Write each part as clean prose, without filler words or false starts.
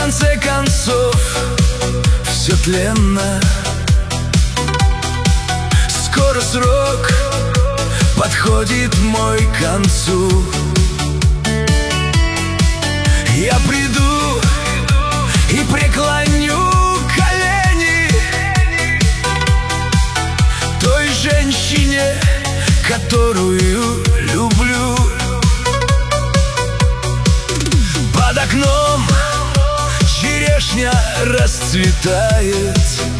конце концов все тленно. Скоро срок подходит мой к концу. Я приду и преклоню колени той женщине, которую люблю. Под окном черешня расцветает,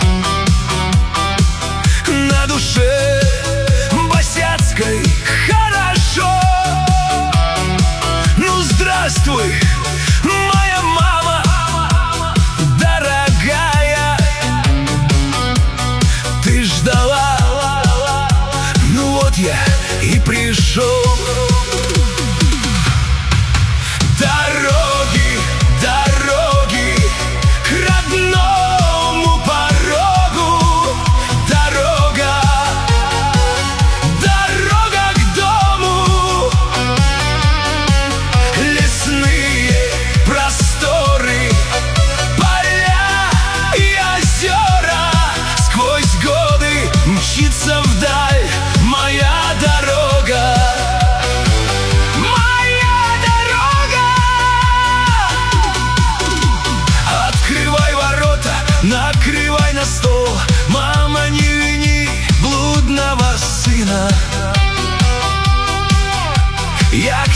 на душе босяцкой хорошо. Ну, здравствуй, моя мама дорогая, ты ждала, ну вот я и пришел. Дороги, дороги к родному порогу, дорога, дорога к дому. Лесные просторы, поля и озера, сквозь годы мчится вдаль моя дорога. Накрывай на стол, мама, не вини блудного сына. Я к